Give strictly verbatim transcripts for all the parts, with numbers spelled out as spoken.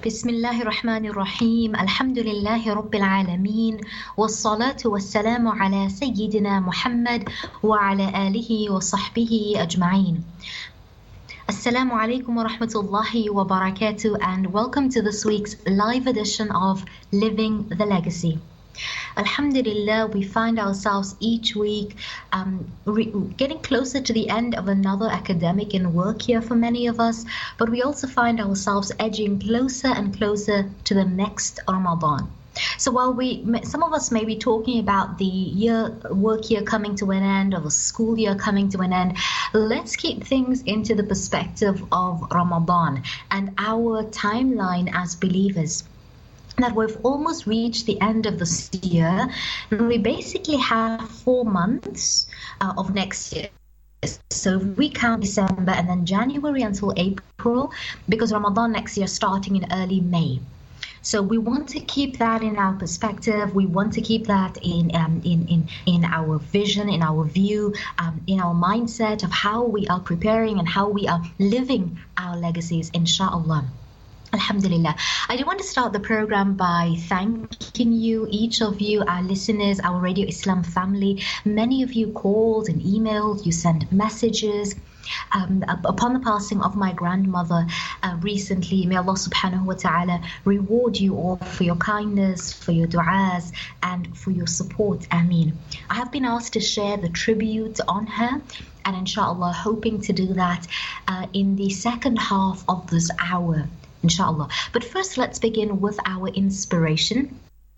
بسم الله الرحمن الرحيم الحمد لله رب العالمين والصلاة والسلام على سيدنا محمد وعلى آله وصحبه أجمعين. Assalamu alaikum wa rahmatullahi wa barakatuh, and welcome to this week's live edition of Living the Legacy. Alhamdulillah, we find ourselves each week um, re- getting closer to the end of another academic and work year for many of us, but we also find ourselves edging closer and closer to the next Ramadan. So while we, some of us may be talking about the year, work year coming to an end, or the school year coming to an end, let's keep things into the perspective of Ramadan and our timeline as believers. That we've almost reached the end of this year, and we basically have four months uh, of next year. So we count December and then January until April, because Ramadan next year starting in early May. So we want to keep that in our perspective. We want to keep that in um, in in in our vision, in our view, um, in our mindset of how we are preparing and how we are living our legacies, inshallah. Alhamdulillah. I do want to start the program by thanking you, each of you, our listeners, our Radio Islam family. Many of you called and emailed, you sent messages. Um, upon the passing of my grandmother uh, recently, may Allah subhanahu wa ta'ala reward you all for your kindness, for your du'as, and for your support. Ameen. I have been asked to share the tribute on her, and inshallah hoping to do that uh, in the second half of this hour, inshallah. But first, let's begin with our inspiration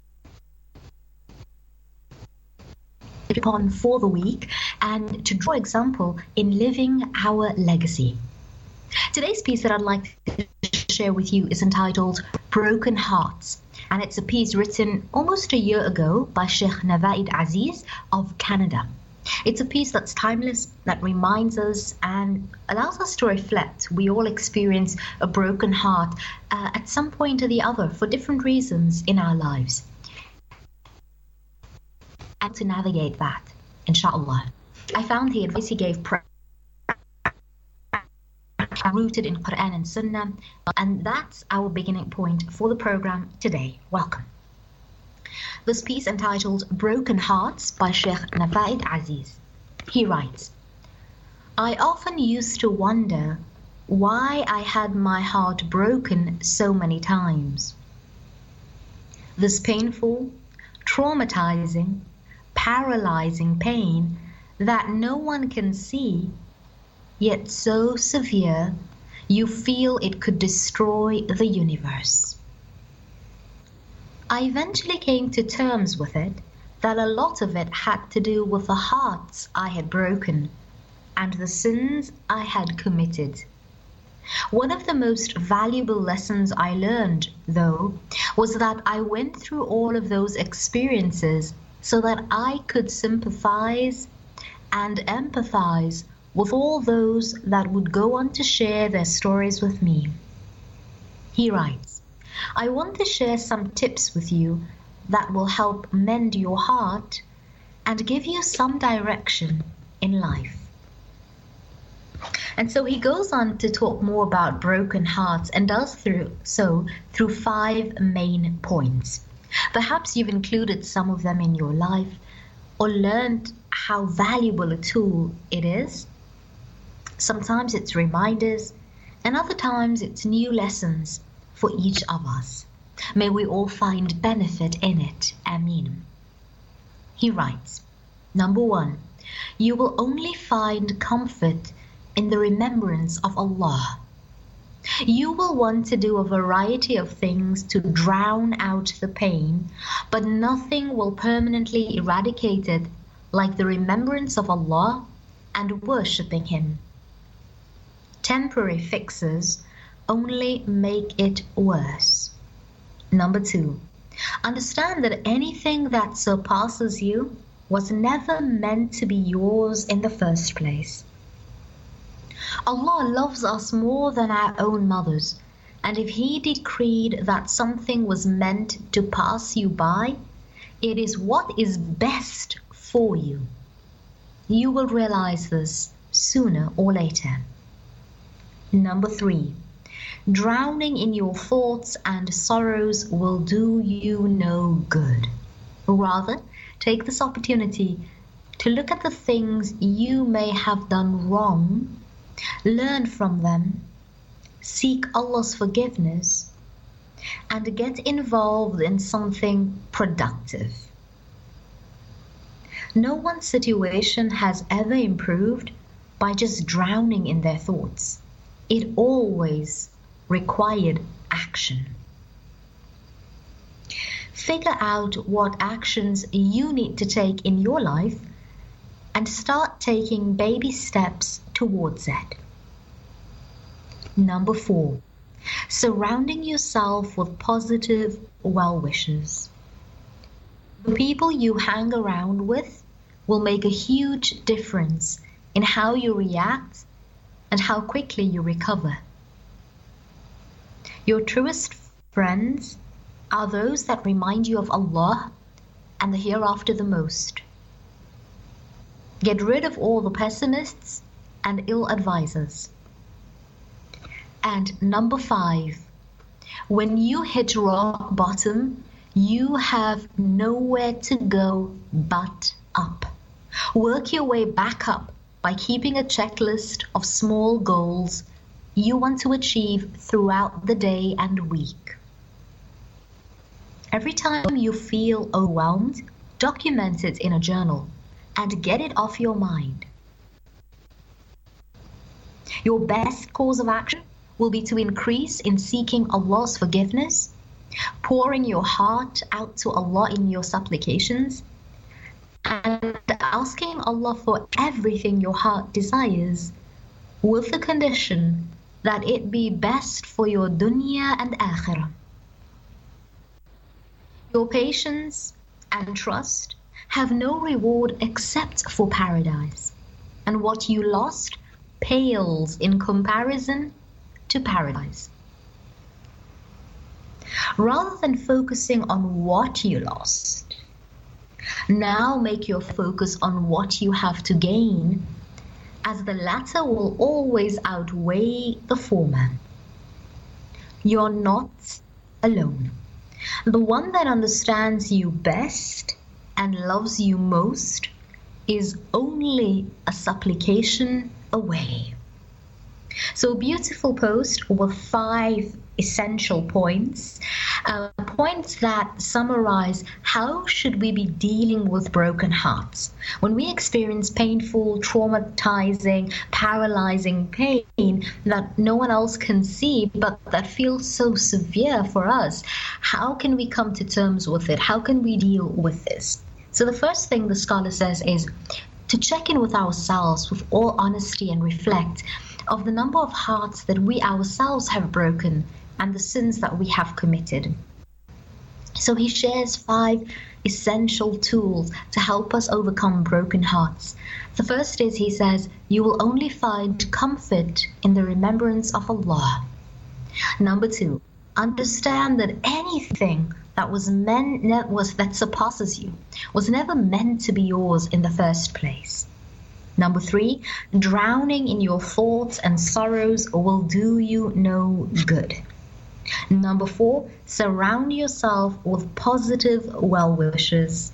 upon for the week, and to draw example in living our legacy. Today's piece that I'd like to share with you is entitled Broken Hearts, and it's a piece written almost a year ago by Sheikh Navaid Aziz of Canada. It's a piece that's timeless, that reminds us and allows us to reflect. We all experience a broken heart uh, at some point or the other for different reasons in our lives. And to navigate that, inshallah. I found the advice he gave rooted in Quran and Sunnah, and that's our beginning point for the program today. Welcome. This piece entitled Broken Hearts by Sheikh Navaid Aziz. He writes, I often used to wonder why I had my heart broken so many times. This painful, traumatizing, paralyzing pain that no one can see, yet so severe you feel it could destroy the universe. I eventually came to terms with it that a lot of it had to do with the hearts I had broken and the sins I had committed. One of the most valuable lessons I learned, though, was that I went through all of those experiences so that I could sympathize and empathize with all those that would go on to share their stories with me. He writes, I want to share some tips with you that will help mend your heart and give you some direction in life. And so he goes on to talk more about broken hearts, and does through so through five main points. Perhaps you've included some of them in your life or learned how valuable a tool it is. Sometimes it's reminders, and other times it's new lessons for each of us. May we all find benefit in it. Ameen. He writes, number one, you will only find comfort in the remembrance of Allah. You will want to do a variety of things to drown out the pain, but nothing will permanently eradicate it like the remembrance of Allah and worshipping Him. Temporary fixes only make it worse. Number two, understand that anything that surpasses you was never meant to be yours in the first place. Allah loves us more than our own mothers, and if He decreed that something was meant to pass you by, it is what is best for you. You will realize this sooner or later. Number three, Drowning in your thoughts and sorrows will do you no good. Rather, take this opportunity to look at the things you may have done wrong, learn from them, seek Allah's forgiveness, and get involved in something productive. No one's situation has ever improved by just drowning in their thoughts. It always required action. Figure out what actions you need to take in your life and start taking baby steps towards it. Number four, surrounding yourself with positive well-wishers. The people you hang around with will make a huge difference in how you react and how quickly you recover. Your truest friends are those that remind you of Allah and the hereafter the most. Get rid of all the pessimists and ill advisors. And number five, when you hit rock bottom, you have nowhere to go but up. Work your way back up by keeping a checklist of small goals you want to achieve throughout the day and week. Every time you feel overwhelmed, document it in a journal and get it off your mind. Your best course of action will be to increase in seeking Allah's forgiveness, pouring your heart out to Allah in your supplications, and asking Allah for everything your heart desires, with the condition that it be best for your dunya and akhirah. Your patience and trust have no reward except for paradise, and what you lost pales in comparison to paradise. Rather than focusing on what you lost, now make your focus on what you have to gain, as the latter will always outweigh the former. You're not alone. The one that understands you best and loves you most is only a supplication away. So a beautiful post with five essential points, uh, points that summarize how should we be dealing with broken hearts. When we experience painful, traumatizing, paralyzing pain that no one else can see, but that feels so severe for us, how can we come to terms with it? How can we deal with this? So the first thing the scholar says is to check in with ourselves with all honesty and reflect of the number of hearts that we ourselves have broken and the sins that we have committed. So he shares five essential tools to help us overcome broken hearts. The first is, he says, you will only find comfort in the remembrance of Allah. Number two, understand that anything that was meant that was that surpasses you was never meant to be yours in the first place. Number three, drowning in your thoughts and sorrows will do you no good. Number four, surround yourself with positive well-wishers.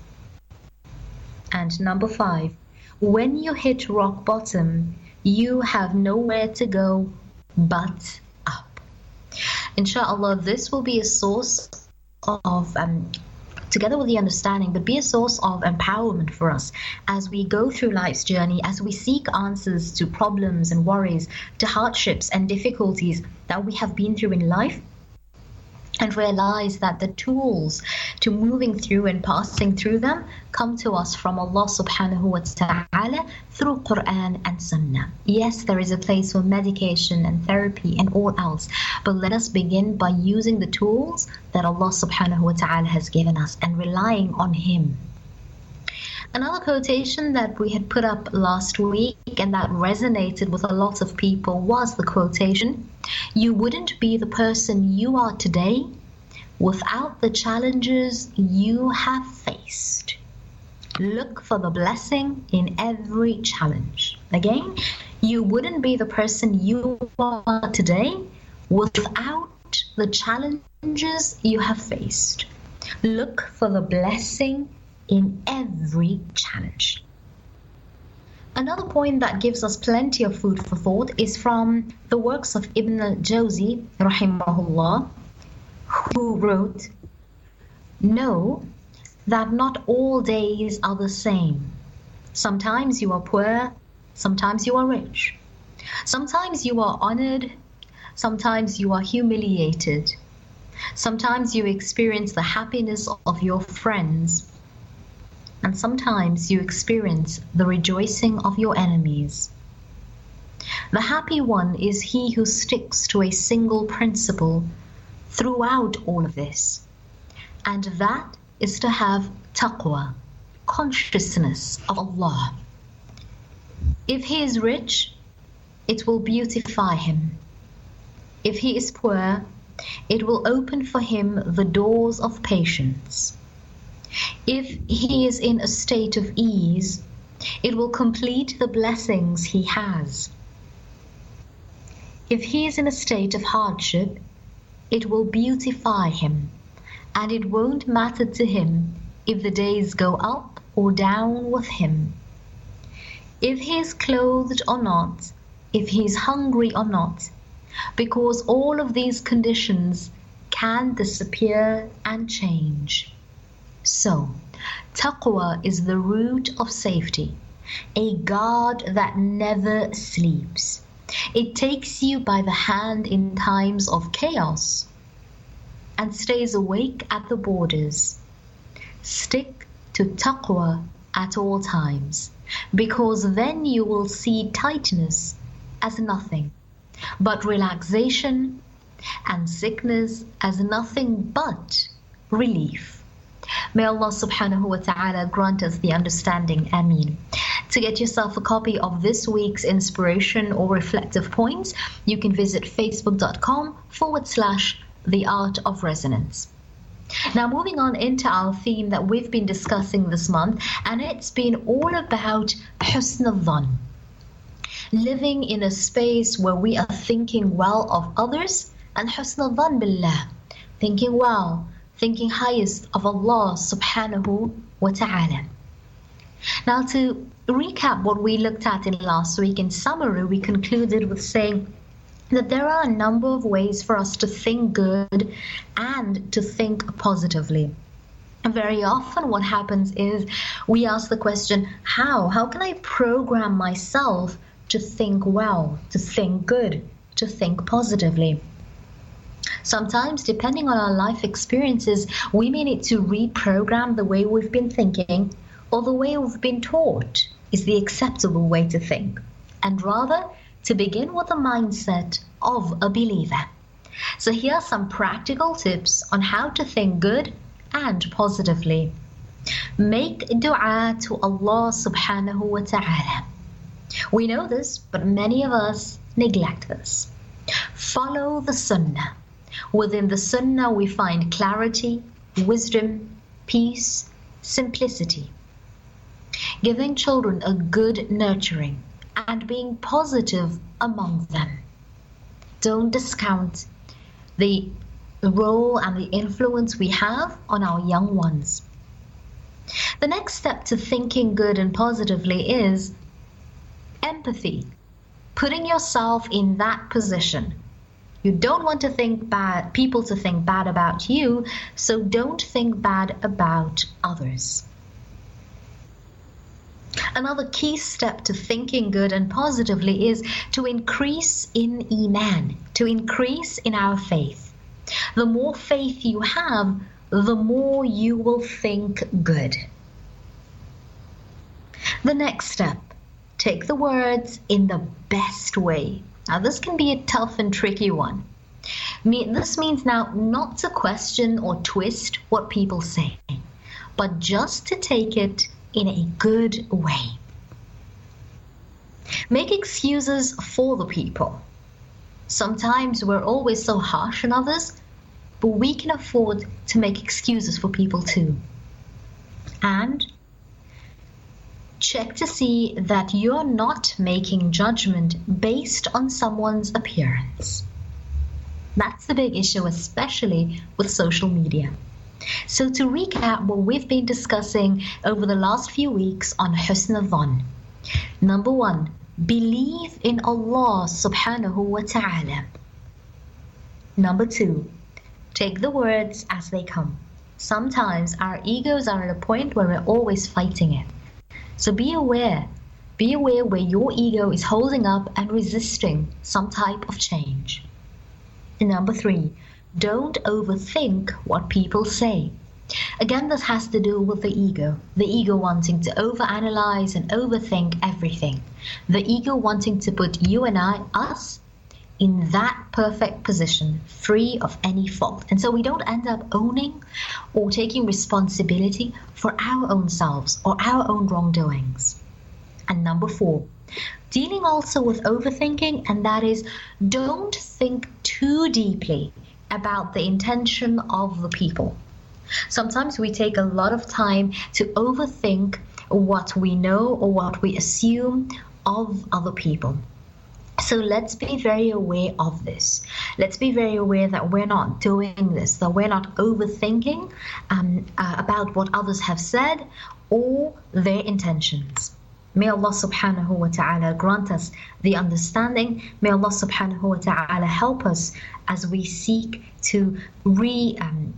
And number five, when you hit rock bottom, you have nowhere to go but up. Inshallah, this will be a source of um, together with the understanding, but be a source of empowerment for us as we go through life's journey, as we seek answers to problems and worries, to hardships and difficulties that we have been through in life, and realize that the tools to moving through and passing through them come to us from Allah subhanahu wa ta'ala through Quran and Sunnah. Yes, there is a place for medication and therapy and all else, but let us begin by using the tools that Allah subhanahu wa ta'ala has given us and relying on Him. Another quotation that we had put up last week and that resonated with a lot of people was the quotation, "You wouldn't be the person you are today without the challenges you have faced. Look for the blessing in every challenge." Again, you wouldn't be the person you are today without the challenges you have faced. Look for the blessing in every challenge. Another point that gives us plenty of food for thought is from the works of Ibn al-Jawzi, rahimahullah, who wrote, "Know that not all days are the same. Sometimes you are poor, sometimes you are rich. Sometimes you are honored, sometimes you are humiliated. Sometimes you experience the happiness of your friends, and sometimes you experience the rejoicing of your enemies. The happy one is he who sticks to a single principle throughout all of this, and that is to have taqwa, consciousness of Allah. If he is rich, it will beautify him. If he is poor, it will open for him the doors of patience. If he is in a state of ease, it will complete the blessings he has. If he is in a state of hardship, it will beautify him, and it won't matter to him if the days go up or down with him. If he is clothed or not, if he is hungry or not, because all of these conditions can disappear and change. So, taqwa is the root of safety, a guard that never sleeps. It takes you by the hand in times of chaos and stays awake at the borders. Stick to taqwa at all times, because then you will see tightness as nothing, but relaxation and sickness as nothing but relief. May Allah subhanahu wa ta'ala grant us the understanding. Ameen. To get yourself a copy of this week's inspiration or reflective points, you can visit facebook.com forward slash the art of resonance. Now, moving on into our theme that we've been discussing this month, and it's been all about husn al-dhan. Living in a space where we are thinking well of others, and husn al-dhan billah, thinking well, thinking highest of Allah subhanahu wa ta'ala. Now, to recap what we looked at in last week, in summary, we concluded with saying that there are a number of ways for us to think good and to think positively. And very often what happens is we ask the question, how? How can I program myself to think well, to think good, to think positively? Sometimes, depending on our life experiences, we may need to reprogram the way we've been thinking, or the way we've been taught is the acceptable way to think, and rather to begin with the mindset of a believer. So here are some practical tips on how to think good and positively. Make dua to Allah subhanahu wa ta'ala. We know this, but many of us neglect this. Follow the sunnah. Within the sunnah we find clarity, wisdom, peace, simplicity. Giving children a good nurturing and being positive among them. Don't discount the role and the influence we have on our young ones. The next step to thinking good and positively is empathy. Putting yourself in that position. You don't want to think bad, people to think bad about you, so don't think bad about others. Another key step to thinking good and positively is to increase in Iman, to increase in our faith. The more faith you have, the more you will think good. The next step, take the words in the best way. Now, this can be a tough and tricky one. This means now not to question or twist what people say, but just to take it in a good way. Make excuses for the people. Sometimes we're always so harsh on others, but we can afford to make excuses for people too. And check to see that you're not making judgment based on someone's appearance. That's the big issue, especially with social media. So to recap what we've been discussing over the last few weeks on Husn al-Dhann. Number one, believe in Allah subhanahu wa ta'ala. Number two, take the words as they come. Sometimes our egos are at a point where we're always fighting it. So be aware. Be aware where your ego is holding up and resisting some type of change. Number three, don't overthink what people say. Again, this has to do with the ego. The ego wanting to overanalyze and overthink everything. The ego wanting to put you and I, us, in that perfect position, free of any fault. And so we don't end up owning or taking responsibility for our own selves or our own wrongdoings. And number four, dealing also with overthinking, and that is, don't think too deeply about the intention of the people. Sometimes we take a lot of time to overthink what we know or what we assume of other people. So let's be very aware of this. Let's be very aware that we're not doing this, that we're not overthinking um, uh, about what others have said or their intentions. May Allah subhanahu wa ta'ala grant us the understanding. May Allah subhanahu wa ta'ala help us as we seek to re um,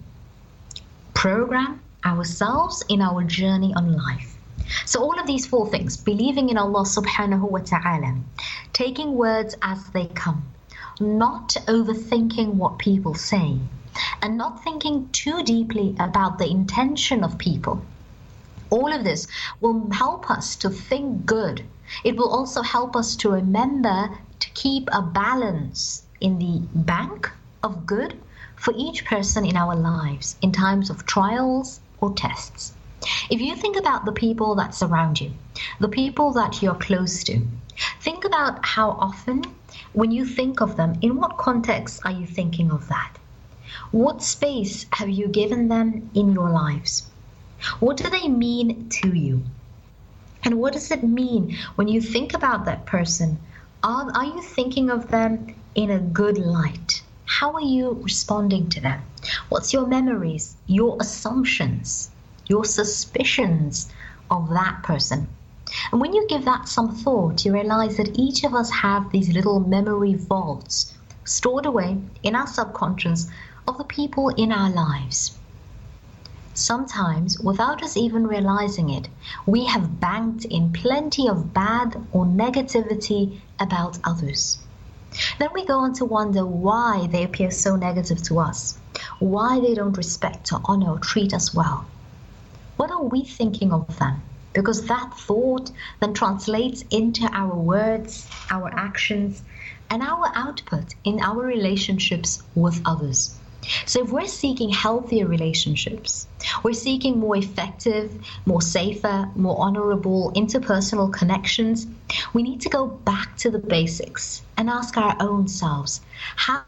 program ourselves in our journey on life. So all of these four things, believing in Allah subhanahu wa ta'ala, taking words as they come, not overthinking what people say, and not thinking too deeply about the intention of people. All of this will help us to think good. It will also help us to remember to keep a balance in the bank of good for each person in our lives in times of trials or tests. If you think about the people that surround you, the people that you're close to, think about how often when you think of them, in what context are you thinking of that? What space have you given them in your lives? What do they mean to you? And what does it mean when you think about that person? Are, are you thinking of them in a good light? How are you responding to them? What's your memories, your assumptions, your suspicions of that person? And when you give that some thought, you realize that each of us have these little memory vaults stored away in our subconscious of the people in our lives. Sometimes, without us even realizing it, we have banked in plenty of bad or negativity about others. Then we go on to wonder why they appear so negative to us, why they don't respect or honor or treat us well. What are we thinking of them? Because that thought then translates into our words, our actions, and our output in our relationships with others. So if we're seeking healthier relationships, we're seeking more effective, more safer, more honorable interpersonal connections, we need to go back to the basics and ask our own selves, how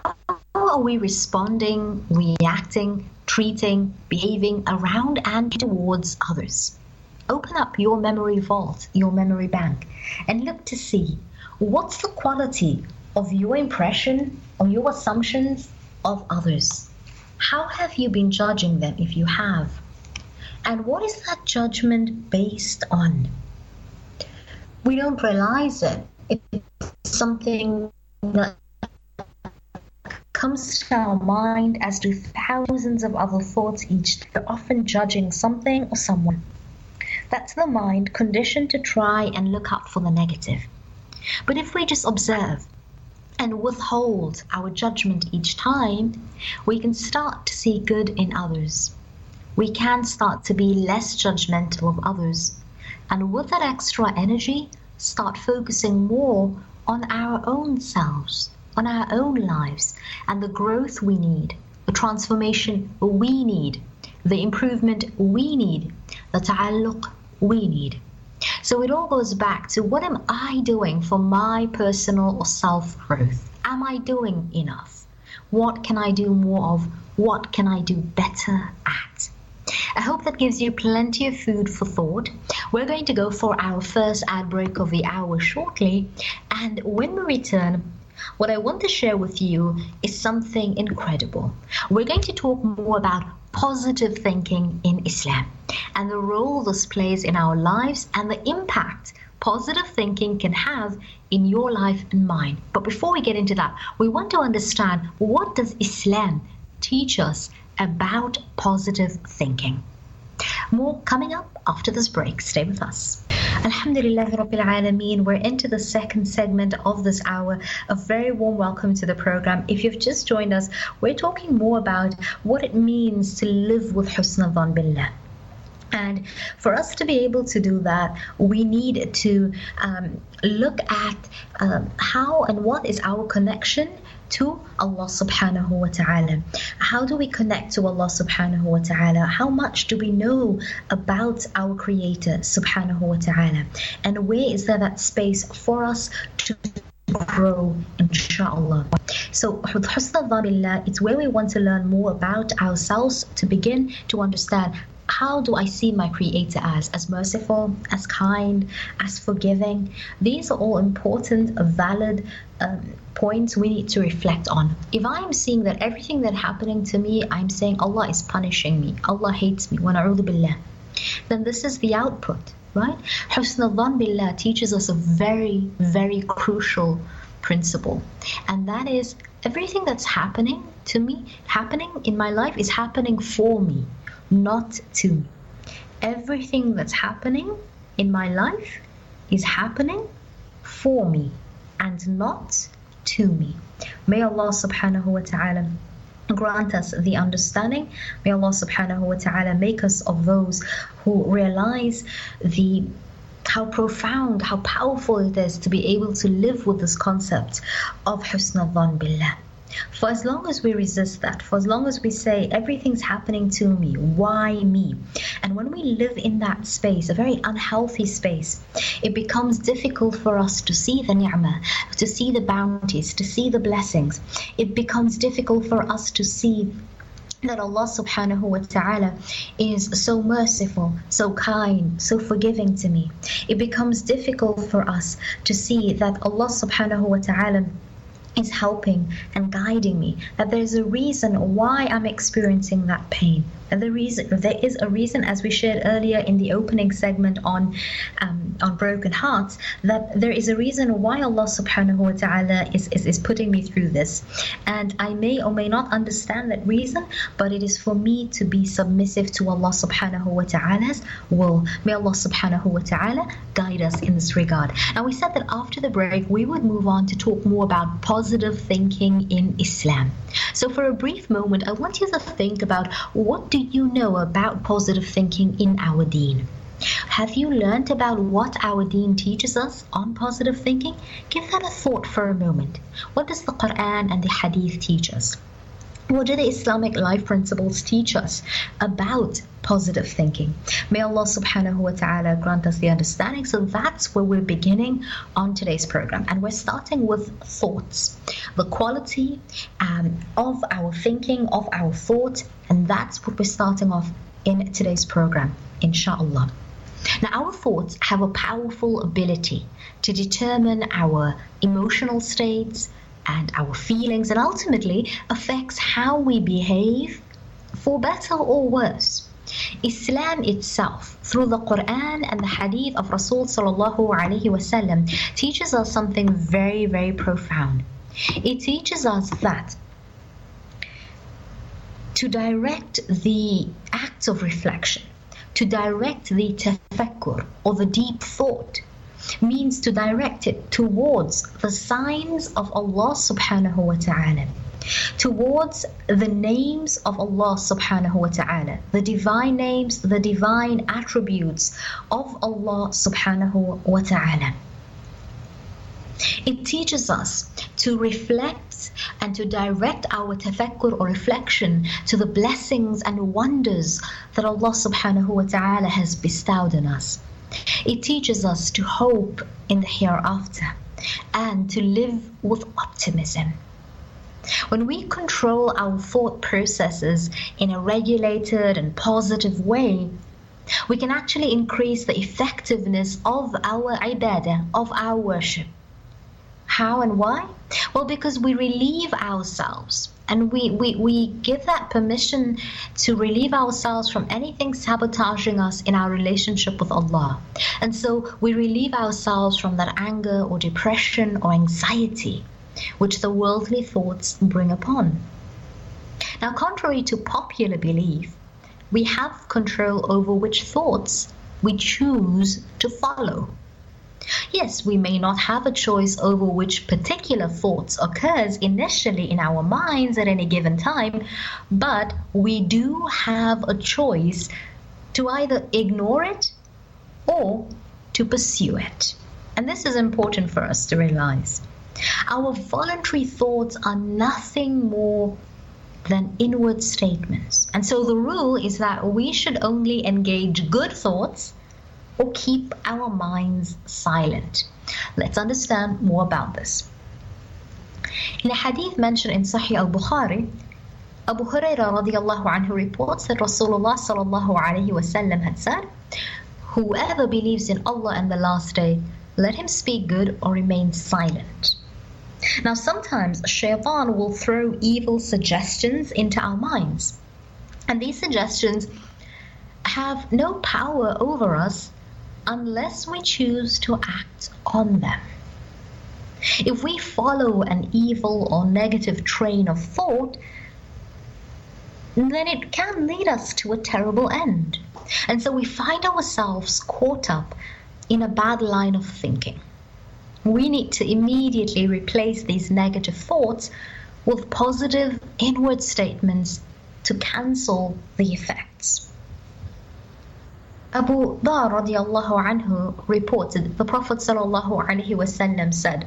are we responding, reacting, treating, behaving around and towards others? Open up your memory vault, your memory bank, and look to see what's the quality of your impression or your assumptions of others. How have you been judging them if you have? And what is that judgment based on? We don't realize it. It's something that comes to our mind as do thousands of other thoughts each day. We're often judging something or someone. That's the mind conditioned to try and look out for the negative. But if we just observe and withhold our judgment each time, we can start to see good in others. We can start to be less judgmental of others. And with that extra energy, start focusing more on our own selves, on our own lives, and the growth we need, the transformation we need, the improvement we need, the ta'alluq we need. So it all goes back to, what am I doing for my personal or self-growth? Am I doing enough? What can I do more of? What can I do better at? I hope that gives you plenty of food for thought. We're going to go for our first ad break of the hour shortly, and when we return, what I want to share with you is something incredible. We're going to talk more about positive thinking in Islam and the role this plays in our lives and the impact positive thinking can have in your life and mine. But before we get into that, we want to understand, what does Islam teach us about positive thinking? More coming up after this break. Stay with us. Alhamdulillah Rabbil Alameen. We're into the second segment of this hour. A very warm welcome to the program. If you've just joined us, we're talking more about what it means to live with Husn al-Dhan Billah. And for us to be able to do that, we need to um, look at um, how and what is our connection to Allah subhanahu wa ta'ala. How do we connect to Allah subhanahu wa ta'ala? How much do we know about our Creator subhanahu wa ta'ala? And where is there that space for us to grow, inshallah? So Husn al-Dhan Billah, it's where we want to learn more about ourselves to begin to understand, how do I see my Creator as? As merciful, as kind, as forgiving? These are all important, valid um, points we need to reflect on. If I am seeing that everything that's happening to me, I'm saying Allah is punishing me, Allah hates me, wa na'udhu billah, then this is the output, right? Husn al-Dhan Billah teaches us a very, very crucial principle, and that is everything that's happening to me, happening in my life, is happening for me, not to me. Everything that's happening in my life is happening for me and not to me. May Allah subhanahu wa ta'ala grant us the understanding. May Allah subhanahu wa ta'ala make us of those who realize the how profound, how powerful it is to be able to live with this concept of Husn al-Dhan Billah. For as long as we resist that, for as long as we say everything's happening to me, why me? And when we live in that space, a very unhealthy space, it becomes difficult for us to see the ni'mah, to see the bounties, to see the blessings. It becomes difficult for us to see that Allah subhanahu wa ta'ala is so merciful, so kind, so forgiving to me. It becomes difficult for us to see that Allah subhanahu wa ta'ala is helping and guiding me, that there's a reason why I'm experiencing that pain. And the reason, there is a reason, as we shared earlier in the opening segment on um, on broken hearts, that there is a reason why Allah subhanahu wa ta'ala is, is, is putting me through this. And I may or may not understand that reason, but it is for me to be submissive to Allah subhanahu wa ta'ala's will. May Allah subhanahu wa ta'ala guide us in this regard. Now, we said that after the break, we would move on to talk more about positive thinking in Islam. So for a brief moment, I want you to think about, what do you know about positive thinking in our deen? Have you learned about what our deen teaches us on positive thinking? Give that a thought for a moment. What does the Quran and the Hadith teach us? What do the Islamic life principles teach us about positive thinking? May Allah subhanahu wa ta'ala grant us the understanding. So that's where we're beginning on today's program. And we're starting with thoughts, the quality um, of our thinking, of our thought. And that's what we're starting off in today's program, inshallah. Now, our thoughts have a powerful ability to determine our emotional states and our feelings, and ultimately affects how we behave, for better or worse. Islam itself, through the Quran and the Hadith of Rasul sallallahu alaihi wasallam, teaches us something very, very profound. It teaches us that to direct the acts of reflection, to direct the tafakkur, or the deep thought, means to direct it towards the signs of Allah subhanahu wa ta'ala, towards the names of Allah subhanahu wa ta'ala, the divine names, the divine attributes of Allah subhanahu wa ta'ala. It teaches us to reflect and to direct our tafakkur or reflection to the blessings and wonders that Allah subhanahu wa ta'ala has bestowed on us. It teaches us to hope in the hereafter and to live with optimism. When we control our thought processes in a regulated and positive way, we can actually increase the effectiveness of our ibadah, of our worship. How and why? Well, because we relieve ourselves, and we, we, we give that permission to relieve ourselves from anything sabotaging us in our relationship with Allah. And so we relieve ourselves from that anger or depression or anxiety which the worldly thoughts bring upon. Now, contrary to popular belief, we have control over which thoughts we choose to follow. Yes, we may not have a choice over which particular thoughts occurs initially in our minds at any given time, but we do have a choice to either ignore it or to pursue it. And this is important for us to realize. Our voluntary thoughts are nothing more than inward statements. And so the rule is that we should only engage good thoughts or keep our minds silent. Let's understand more about this. In a hadith mentioned in Sahih al-Bukhari, Abu Hurairah radiallahu anhu reports that Rasulullah sallallahu alayhi wasallam had said, "Whoever believes in Allah and the last day, let him speak good or remain silent." Now, sometimes shaitan will throw evil suggestions into our minds, and these suggestions have no power over us unless we choose to act on them. If we follow an evil or negative train of thought, then it can lead us to a terrible end. And so we find ourselves caught up in a bad line of thinking. We need to immediately replace these negative thoughts with positive inward statements to cancel the effects. Abu Dharr radiallahu anhu reported the Prophet sallallahu alaihi wasallam said,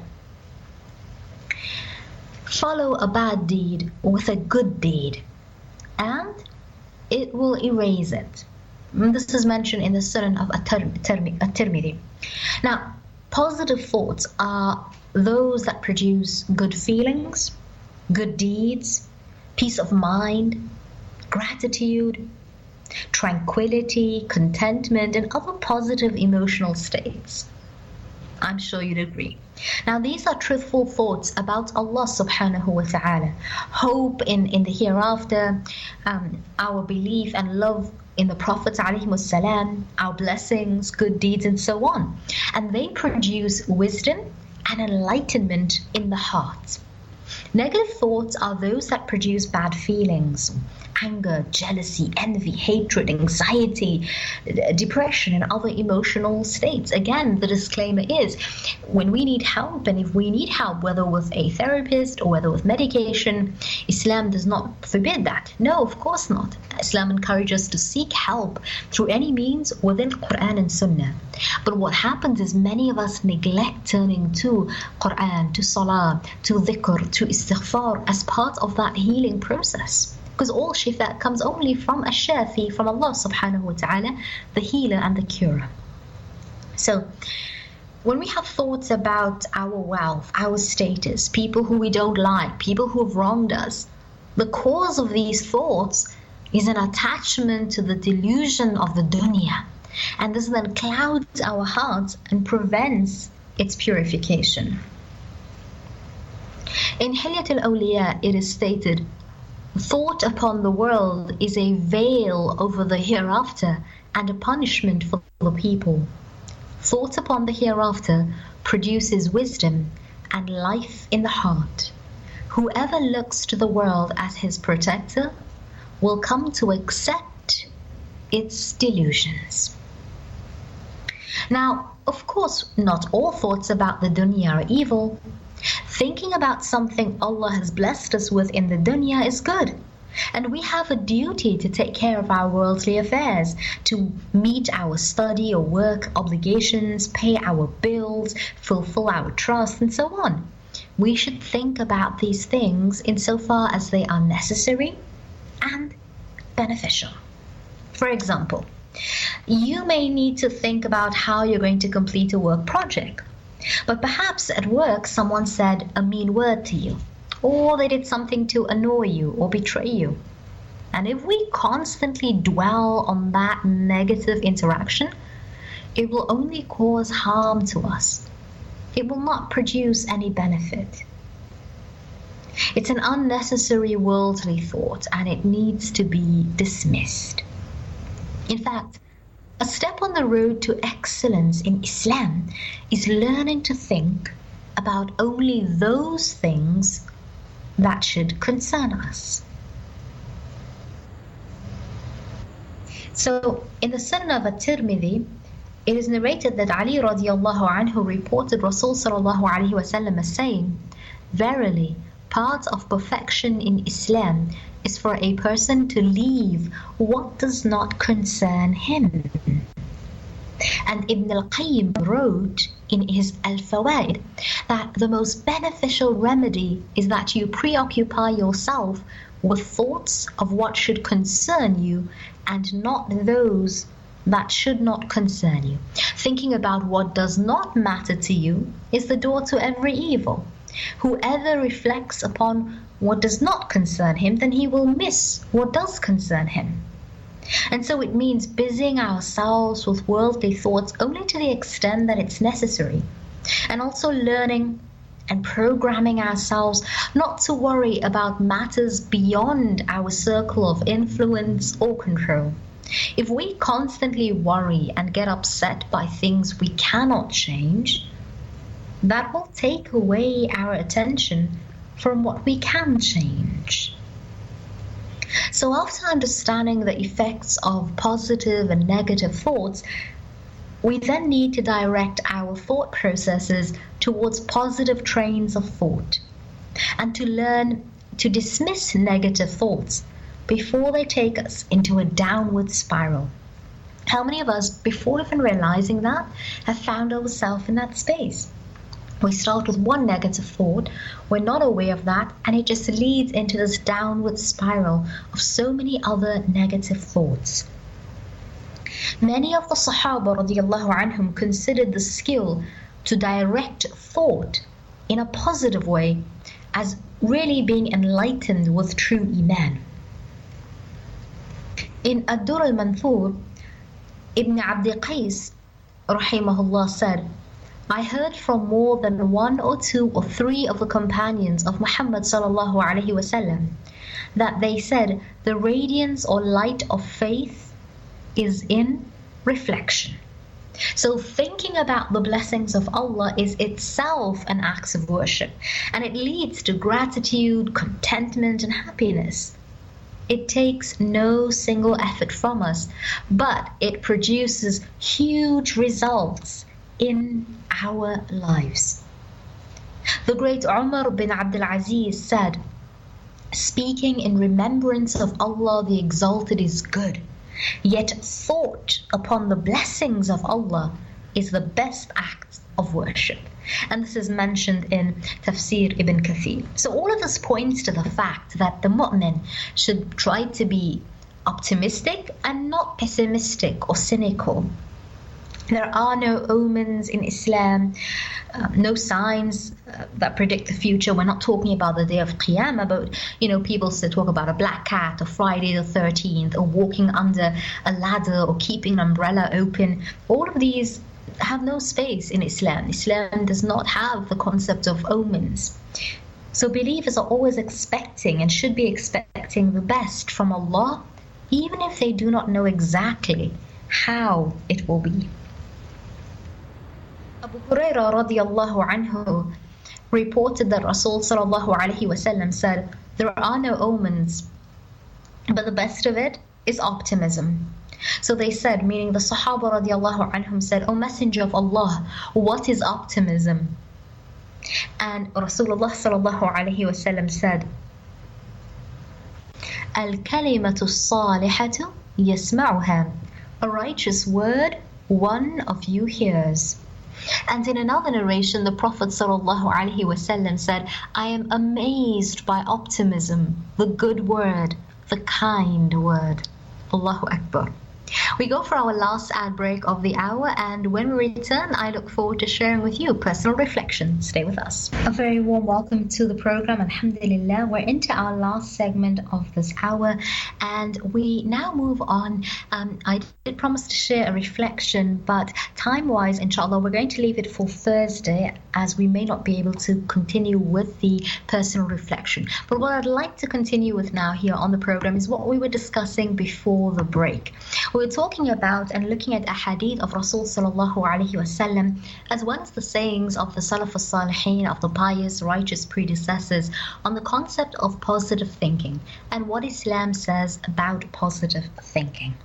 "Follow a bad deed with a good deed, and it will erase it." And this is mentioned in the Sunan of At-Tirmidhi. Now, positive thoughts are those that produce good feelings, good deeds, peace of mind, gratitude, tranquility, contentment, and other positive emotional states. I'm sure you'd agree. Now, these are truthful thoughts about Allah subhanahu wa ta'ala, hope in, in the hereafter, um, our belief and love in the Prophet ﷺ, our blessings, good deeds, and so on. And they produce wisdom and enlightenment in the heart. Negative thoughts are those that produce bad feelings, anger, jealousy, envy, hatred, anxiety, depression, and other emotional states. Again, the disclaimer is, when we need help, and if we need help, whether with a therapist or whether with medication, Islam does not forbid that. No, of course not. Islam encourages us to seek help through any means within Quran and Sunnah. But what happens is many of us neglect turning to Quran, to Salah, to dhikr, to istighfar as part of that healing process. Because all shifa comes only from ash-shafi, from Allah subhanahu wa ta'ala, the healer and the curer. So, when we have thoughts about our wealth, our status, people who we don't like, people who have wronged us, the cause of these thoughts is an attachment to the delusion of the dunya. And this then clouds our hearts and prevents its purification. In Hilyat al-Awliya, it is stated, "Thought upon the world is a veil over the hereafter and a punishment for the people. Thought upon the hereafter produces wisdom and life in the heart. Whoever looks to the world as his protector will come to accept its delusions." Now, of course, not all thoughts about the dunya are evil. Thinking about something Allah has blessed us with in the dunya is good. And we have a duty to take care of our worldly affairs, to meet our study or work obligations, pay our bills, fulfill our trust, and so on. We should think about these things insofar as they are necessary and beneficial. For example, you may need to think about how you're going to complete a work project. But perhaps at work someone said a mean word to you, or they did something to annoy you or betray you. And if we constantly dwell on that negative interaction, it will only cause harm to us. It will not produce any benefit. It's an unnecessary worldly thought and it needs to be dismissed. In fact, a step on the road to excellence in Islam is learning to think about only those things that should concern us. So, in the Sunnah of At-Tirmidhi, it is narrated that Ali radiallahu anhu reported Rasul sallallahu alayhi wasallam as saying, "Verily, part of perfection in Islam is for a person to leave what does not concern him." And Ibn al-Qayyim wrote in his Al-Fawaid that the most beneficial remedy is that you preoccupy yourself with thoughts of what should concern you and not those that should not concern you. Thinking about what does not matter to you is the door to every evil. Whoever reflects upon what does not concern him, then he will miss what does concern him. And so it means busying ourselves with worldly thoughts only to the extent that it's necessary, and also learning and programming ourselves not to worry about matters beyond our circle of influence or control. If we constantly worry and get upset by things we cannot change, that will take away our attention from what we can change. So after understanding the effects of positive and negative thoughts, we then need to direct our thought processes towards positive trains of thought and to learn to dismiss negative thoughts before they take us into a downward spiral. How many of us, before even realizing that, have found ourselves in that space? We start with one negative thought, we're not aware of that, and it just leads into this downward spiral of so many other negative thoughts. Many of the Sahaba radiallahu anhum considered the skill to direct thought in a positive way as really being enlightened with true Iman. In Ad-Dur al-Manthur, Ibn Abd Qais rahimahullah said, "I heard from more than one or two or three of the companions of Muhammad sallallahu alaihi wasallam that they said the radiance or light of faith is in reflection." So thinking about the blessings of Allah is itself an act of worship, and it leads to gratitude, contentment, and happiness. It takes no single effort from us, but it produces huge results in our lives. The great Umar bin Abdul Aziz said, "Speaking in remembrance of Allah the Exalted is good, yet thought upon the blessings of Allah is the best act of worship." And this is mentioned in Tafsir Ibn Kathir. So all of this points to the fact that the mu'min should try to be optimistic and not pessimistic or cynical. There are no omens in Islam, uh, no signs uh, that predict the future. We're not talking about the day of Qiyamah, but you know, people still talk about a black cat, or Friday the thirteenth, or walking under a ladder, or keeping an umbrella open. All of these have no space in Islam. Islam does not have the concept of omens. So believers are always expecting and should be expecting the best from Allah, even if they do not know exactly how it will be. Abu Hurairah radiallahu anhu reported that Rasul sallallahu alaihi wasallam said, "There are no omens, but the best of it is optimism." So they said, meaning the Sahaba radiallahu anhum said, "O Messenger of Allah, what is optimism?" And Rasulullah sallallahu alaihi wasallam said, "Al-kalimatu salihatu yasma'uha." A righteous word, one of you hears. And in another narration, the Prophet sallallahu alaihi wasallam said, "I am amazed by optimism, the good word, the kind word." Allahu Akbar. We go for our last ad break of the hour, and when we return, I look forward to sharing with you personal reflection. Stay with us. A very warm welcome to the program. Alhamdulillah, we're into our last segment of this hour, and we now move on. Um, I did promise to share a reflection, but time-wise, inshallah, we're going to leave it for Thursday, as we may not be able to continue with the personal reflection. But what I'd like to continue with now here on the program is what we were discussing before the break. We were talking about and looking at a hadith of Rasul sallallahu alaihi wasallam, as well as the sayings of the Salaf al-Salihin, of the pious, righteous predecessors, on the concept of positive thinking and what Islam says about positive thinking.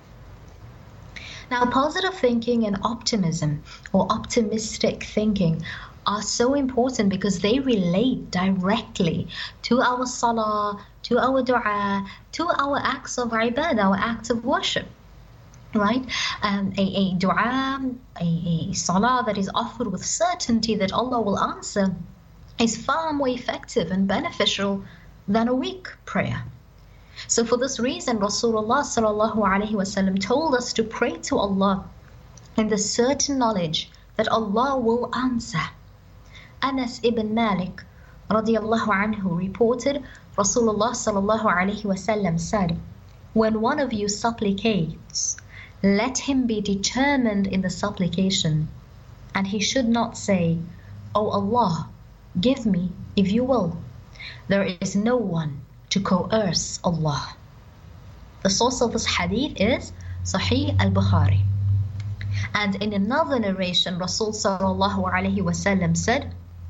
Now, positive thinking and optimism, or optimistic thinking, are so important because they relate directly to our salah, to our dua, to our acts of ibadah, our acts of worship. Right? Um, a, a dua, a, a salah that is offered with certainty that Allah will answer is far more effective and beneficial than a weak prayer. So for this reason, Rasulullah sallallahu alaihi wasallam told us to pray to Allah in the certain knowledge that Allah will answer. Anas ibn Malik radiyallahu anhu reported, Rasulullah sallallahu alaihi wasallam said, "When one of you supplicates, let him be determined in the supplication, and he should not say, 'O Allah, give me if you will.' There is no one to coerce Allah." The source of this hadith is Sahih al-Bukhari. And in another narration, Rasul sallallahu alaihi wasallam said,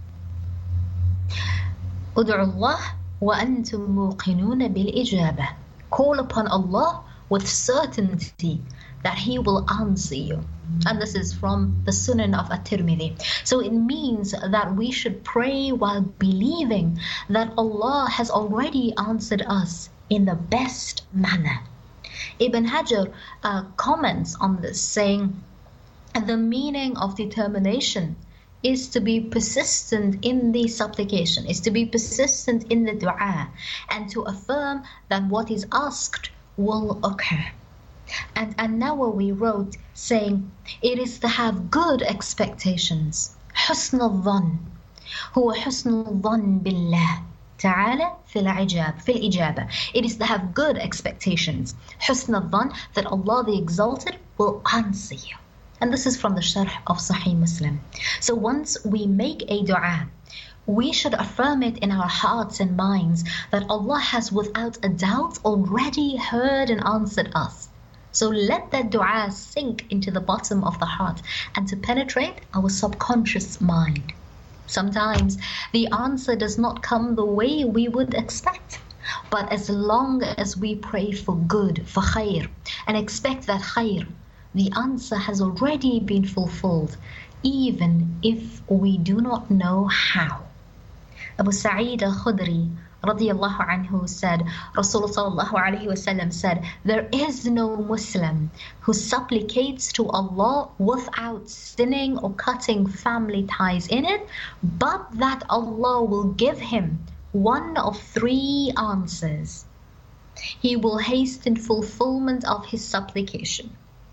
"Ud'u Allah wa antum muqinun bil ijabah." Call upon Allah with certainty that He will answer you. And this is from the Sunan of At-Tirmidhi. So it means that we should pray while believing that Allah has already answered us in the best manner. Ibn Hajar uh, comments on this, saying, the meaning of determination is to be persistent in the supplication, is to be persistent in the dua, and to affirm that what is asked will occur. And An-Nawawi wrote, saying, it is to have good expectations. حسن الظن هو حسن الظن بالله تعالى في العجاب في الإجابة. It is to have good expectations. حسن الظن, that Allah the Exalted will answer you. And this is from the Sharh of Sahih Muslim. So once we make a dua, we should affirm it in our hearts and minds that Allah has without a doubt already heard and answered us. So let that dua sink into the bottom of the heart and to penetrate our subconscious mind. Sometimes the answer does not come the way we would expect. But as long as we pray for good, for khair, and expect that khair, the answer has already been fulfilled, even if we do not know how. Abu Sa'id al-Khudri radiyallahu anhu said, Rasulullah sallallahu alayhi wasallam said, there is no Muslim who supplicates to Allah without sinning or cutting family ties in it, but that Allah will give him one of three answers. He will hasten fulfillment of his supplication.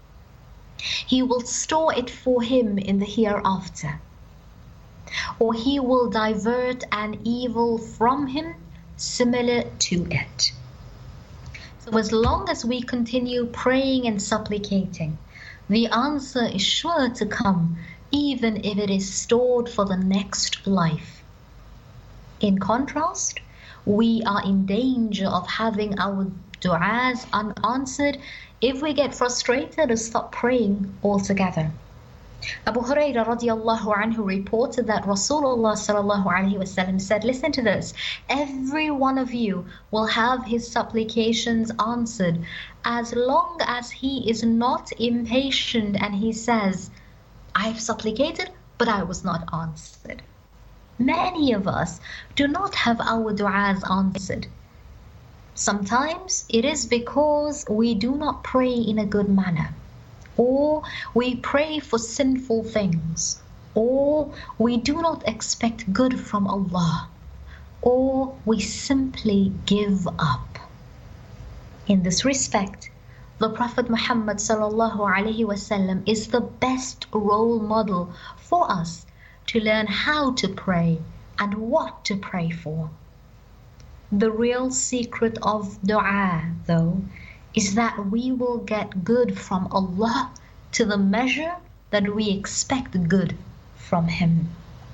He will store it for him in the hereafter. Or he will divert an evil from him similar to it. So as long as we continue praying and supplicating, the answer is sure to come, even if it is stored for the next life. In contrast, we are in danger of having our du'as unanswered if we get frustrated or stop praying altogether. Abu Hurairah radiallahu anhu reported that Rasulullah sallallahu alaihi wasallam said, listen to this, every one of you will have his supplications answered as long as he is not impatient and he says, I have supplicated, but I was not answered. Many of us do not have our du'as answered. Sometimes it is because we do not pray in a good manner, or we pray for sinful things, or we do not expect good from Allah, or we simply give up. In this respect, The Prophet Muhammad sallallahu alaihi wasallam is the best role model for us to learn how to pray and what to pray for. The real secret of dua, though, is that we will get good from Allah to the measure that we expect good from Him.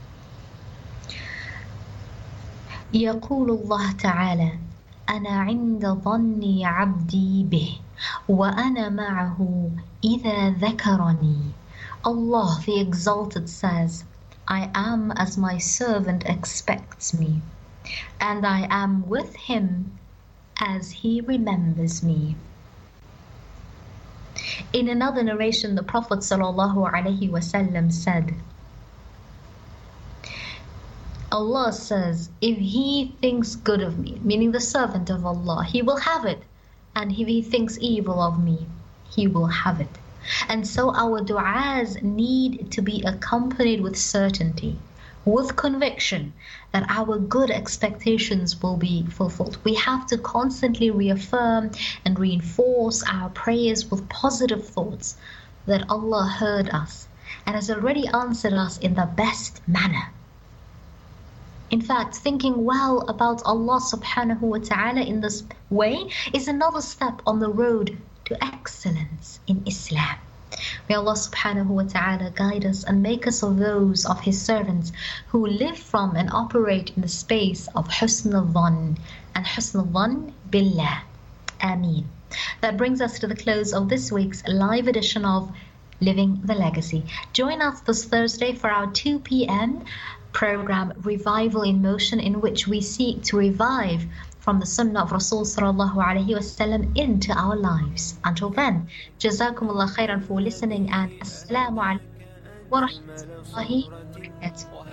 يقول الله تعالى أنا عند ظن عبدي به وأنا معه إذا ذكرني. Allah the Exalted says, I am as my servant expects me, and I am with him as he remembers me. In another narration, the Prophet sallallahu alaihi wasallam said, Allah says, if he thinks good of me, meaning the servant of Allah, he will have it. And if he thinks evil of me, he will have it. And so our du'as need to be accompanied with certainty, with conviction that our good expectations will be fulfilled. We have to constantly reaffirm and reinforce our prayers with positive thoughts that Allah heard us and has already answered us in the best manner. In fact, thinking well about Allah subhanahu wa ta'ala in this way is another step on the road to excellence in Islam. May Allah subhanahu wa ta'ala guide us and make us of those of His servants who live from and operate in the space of husn al-dhann and husn al-dhann billah. Ameen. That brings us to the close of this week's live edition of Living the Legacy. Join us this Thursday for our two p.m. program Revival in Motion, in which we seek to revive from the Sunnah of Rasul sallallahu alaihi wasallam into our lives. Until then, Jazakumullah khairan for listening, and Assalamu alaikum wa rahmatullahi wa barakatuh.